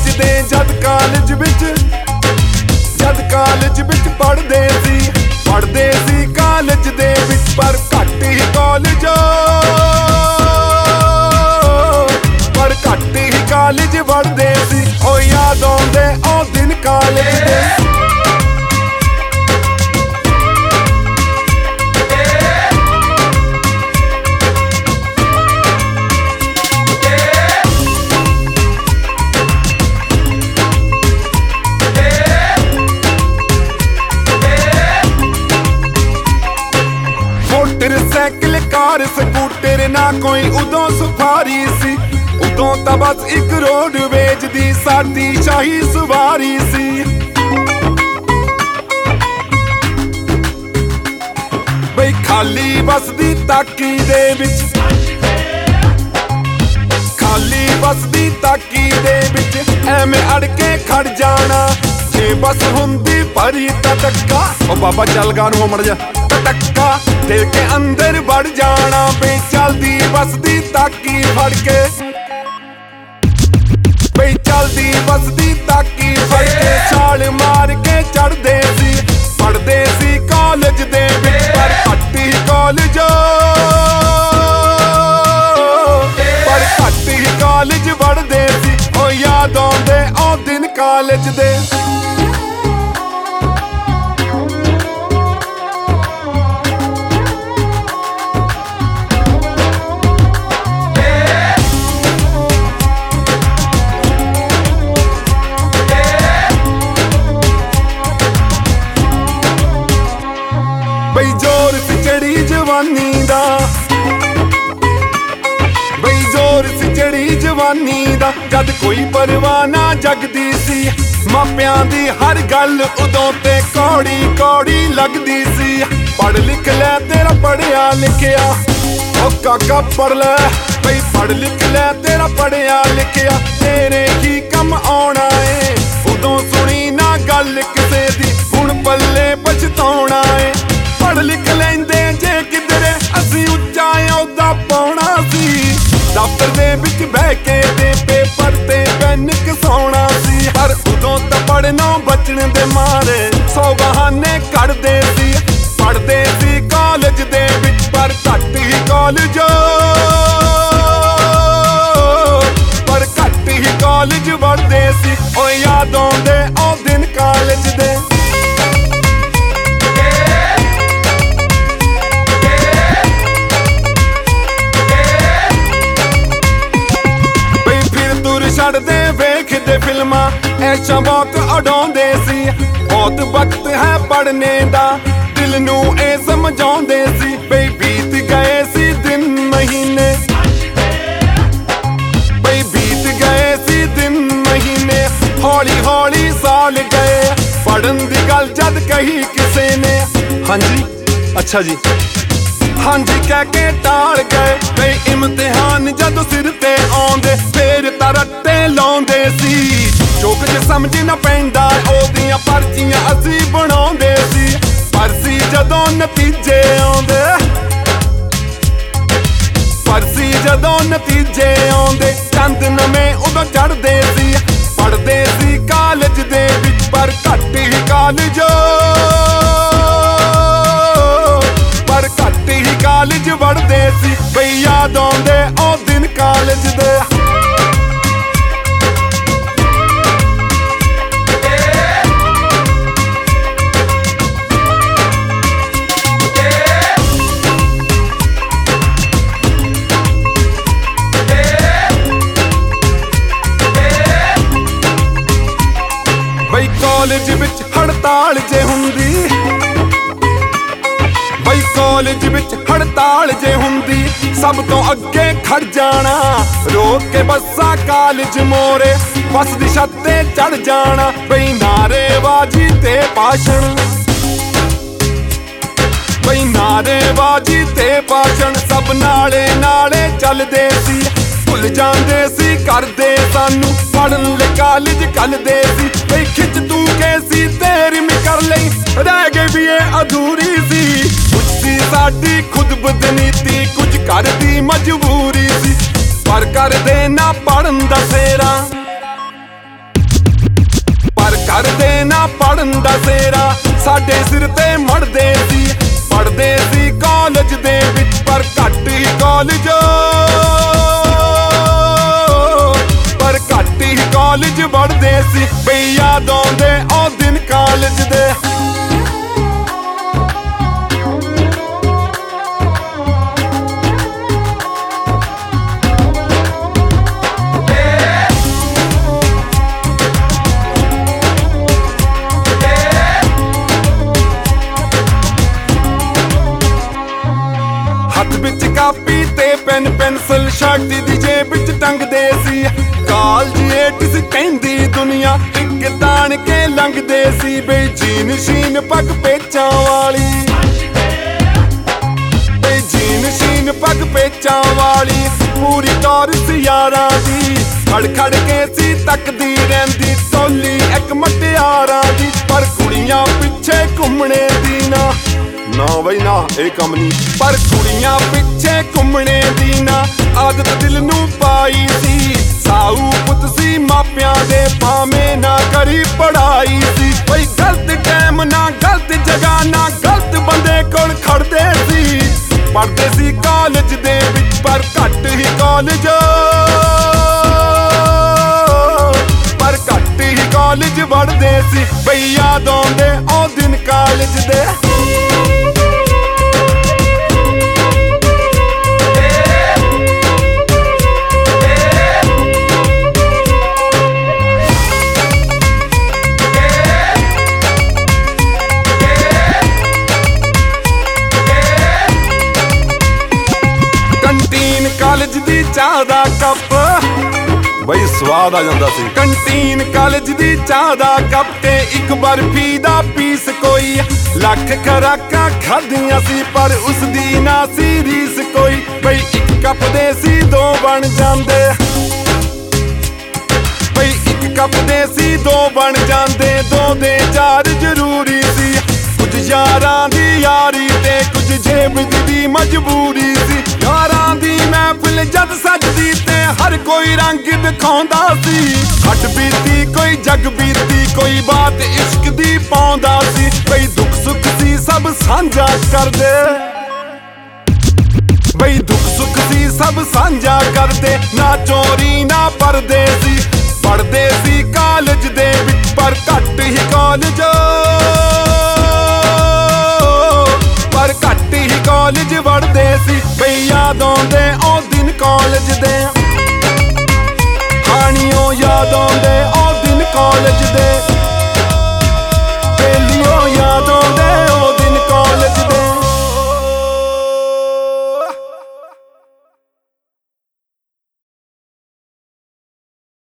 College ਦੇ ਜਦ college ਵਿੱਚ ਪੜ੍ਹਦੇ ਸੀ ਕਾਲਜ ਦੇ ਵਿੱਚ ਪਰ ਘੱਟ ਹੀ ਕਾਲਜ ਵੜਦੇ ਸੀ। ਉਹ ਯਾਦ ਆਉਂਦੇ ਉਹ ਦਿਨ ਕਾਲਜ ਦੇ। मोटरसाइकिल कार स्कूटर ना कोई उदों सफारी सी, उदों तां बस एक रोडवेज दी साडी शाही सवारी सी। बई खाली बस दी ताकी दे विच एवें अड़ के खड़ जाना। जे बस हुंदी भरी तां टक्का ओ बाबा चल गा नूं मड़ जा टक्का दे के अंदर बढ़ जाना। बई चलदी बस दी ताकी फड़ के छाल मार के चढ़दे सी पढ़दे सी कालज दे विच पर घट ही कालज वड़दे सी। ओ याद आउंदे ओ दिन कालज दे। बई जोर सी चढ़ी जवानी दा जद कोई परवाह ना जगदी सी। मापियां दी हर गल उदों ते कौड़ी कौड़ी लगदी सी। पढ़ लिख लै तेरा पढ़िया लिखिया ओ काका पढ़ लै बई पढ़ लिख लै तेरा पढ़िया लिखिया तेरे ही कम आउणा है। उदों सुनी ना गल किसे दी हुण पल्ले पछताउणा है। पढ़ लिख लैंदे जे किधरे असीं उच्चा औदा पाउणा सी। दफ्तर दे विच बह के ते पेपर ते पेन घसाउणा सी। पर उदों तां पढ़नों बचण दे मारे 100 बहाने कढदे सी। पढ़दे सी कालज दे विच पर घट ही कालज वड़दे सी। ओ याद आउंदे ओ दिन कालज दे। छड़दे वेखदे फिल्मां ऐशा बहुत उड़ाउंदे सी। बहुत वक्त है पढ़ने दा दिल नूं ए समझाउंदे सी। बई बीत गए सी दिन महीने हौली हौली साल गए। पढ़न दी गल जद कही किसे ने हाँ जी अच्छा जी हाँ जी कह के टाल गए। कई इम्तिहान जद सिर ते आउंदे फेर तां रट्टे लाउंदे सी। जो कुछ समझ ना पैंदा ओदियां पर्चियां असीं बनाउंदे सी। परसी जदों नतीजे आउंदे चंद नवें उदों चढ़दे सी। पढ़दे सी कालज दे विच पर घट ही कालज वड़दे सी। बई याद आउंदे ओ दिन कालज दे। बई कालज विच हड़ताल जे हुंदी सब तो अगे खड़ जाना। रोक के बसा कालज मोरे बस दी छत ते चढ़ जाना। बई नारेबाजी ते भाषण सब नाले नाले चलदे सी। भुल जांदे सी करदे सानू पढ़न ले कालज कलदे सी। बई खिच तू के सी तेरी में कर लई रह गई भी ये अधूरी सी। कुछ सी साडी खुद बदनीति कुछ करदी मजबूरी सी। पर कर दे ना पढ़न दा सेरा ਕਰਦੇ ਨਾ ਪੜਨ ਦਾ ਸੇਰਾ ਸਾਡੇ ਸਿਰ ਤੇ ਮੜਦੇ ਸੀ ਪੜਦੇ ਸੀ ਕਾਲਜ ਦੇ ਵਿੱਚ ਪਰ ਘੱਟ ਹੀ ਕਾਲਜ ਕਾਲਜ ਵੜਦੇ ਸੀ ਬਈ ਯਾਦ ਆਉਂਦੇ ਉਹ ਦਿਨ ਕਾਲਜ ਦੇ ਹੱਥ ਵਿੱਚ ਕਾਪੀ ਤੇ ਪੈਨ ਪੈਨਸਲ ਸ਼ਰਟ ਦੀ ਜੇਬ ਵਿੱਚ ਟੰਗਦੇ ਸੀ ਕਾਲਜ ਏਟਸ ਕਹਿੰਦੀ ਦੁਨੀਆ ਇੱਕ ਤਾਣ ਕੇ ਲੰਘਦੇ ਸੀ ਬਈ ਜੀਨ ਸ਼ੀਨ ਪੱਗ ਪੇਚਾਂ ਵਾਲੀ ਬਈ ਜੀਨ ਸ਼ੀਨ ਪੱਗ ਪੇਚਾਂ ਵਾਲੀ ਪੂਰੀ ਟੌਰਸ ਯਾਰਾਂ ਦੀ ਖੜ ਖੜ ਕੇ ਸੀ ਤੱਕਦੀ ਰਹਿੰਦੀ ਟੋਲੀ ਇੱਕ ਮਟਿਆਰਾਂ ਦੀ ਪਰ ਕੁੜੀਆਂ ਪਿੱਛੇ ਘੁੰਮਣੇ ਦੀ ਨਾ ਬਈ ਨਾ ਇਹ ਕੰਮ ਨਹੀਂ ਪਰ ਕੁੜੀਆਂ ਪਿੱਛੇ ਘੁੰਮਣੇ ਦੀ ਨਾ ਆਦਤ ਦਿਲ ਨੂੰ ਪਾਈ ਸੀ ਸਾਊ ਪੁੱਤ ਸੀ ਮਾਪਿਆਂ ਦੇ ਭਾਵੇਂ ਨਾ ਕਰੀ ਪੜਾਈ ਸੀ ਬਈ ਗਲਤ ਟਾਈਮ ਨਾ ਗਲਤ ਜਗ੍ਹਾ ਨਾ ਗਲਤ ਬੰਦੇ ਕੋਲ ਖੜਦੇ ਸੀ ਪੜਦੇ ਸੀ ਕਾਲਜ ਦੇ ਵਿੱਚ ਪਰ ਘੱਟ ਹੀ ਕਾਲਜ ਪਰ ਘੱਟ ਹੀ ਕਾਲਜ ਵੜਦੇ ਸੀ ਬਈ ਯਾਦ ਆਉਂਦੇ ਉਹ ਦਿਨ ਕਾਲਜ ਦੇ ਕਾਲਜ ਦੀ ਚਾਹ ਦਾ ਕੱਪ ਬਈ ਸਵਾਦ ਆ ਜਾਂਦਾ ਸੀ ਕੰਟੀਨ ਕਾਲਜ ਦੀ ਚਾਹ ਦਾ ਕੱਪ ਤੇ ਇੱਕ ਬਰਫੀ ਦਾ ਪੀਸ ਕੋਈ ਲੱਖ ਖੁਰਾਕਾਂ ਖਾਧੀਆਂ ਸੀ ਪਰ ਉਸ ਦੀ ਨਾ ਸੀ ਰੀਸ ਕੋਈ ਬਈ ਇੱਕ ਕੱਪ ਦੇ ਸੀ ਦੋ ਬਣ ਜਾਂਦੇ ਬਈ ਇੱਕ ਕੱਪ ਦੇ ਸੀ ਦੋ ਬਣ ਜਾਂਦੇ ਦੋ ਦੇ ਚਾਰ ਜ਼ਰੂਰੀ ਸੀ ਕੁਝ ਯਾਰਾਂ ਦੀ ਯਾਰੀ ਤੇ ਕੁਝ ਜੇਬ ਦੀ ਮਜਬੂਰੀ ਸੀ ਯਾਰਾਂ ਦੀ ਮਹਿਫਿਲ ਜਦ ਸਜਦੀ ਤੇ ਹਰ ਕੋਈ ਰੰਗ ਦਿਖਾਉਂਦਾ ਸੀ ਹੱਡ ਬੀਤੀ ਕੋਈ ਜਗ ਬੀਤੀ ਕੋਈ ਬਾਤ ਇਸ਼ਕ ਦੀ ਪਾਉਂਦਾ ਸੀ ਬਈ ਦੁੱਖ ਸੁੱਖ ਸੀ ਸਭ ਸਾਂਝਾ ਕਰਦੇ ਬਈ ਦੁੱਖ ਸੁੱਖ ਸੀ ਸਭ ਸਾਂਝਾ ਕਰਦੇ ਨਾ ਚੋਰੀ ਨਾ ਪਰਦੇ ਸੀ ਪੜਦੇ ਸੀ ਕਾਲਜ ਦੇ ਵਿੱਚ ਪਰ ਘੱਟ ਹੀ ਕਾਲਜ ਪਰ ਘੱਟ ਹੀ ਕਾਲਜ ਵੜਦੇ ਸੀ ਬਈ ਯਾਦ ਆਉਂਦੇ ਉਹ ਦਿਨ ਕਾਲਜ ਦੇ ਹਾਣੀਓ ਯਾਦ ਆਉਂਦੇ ਉਹ ਦਿਨ ਕਾਲਜ ਦੇ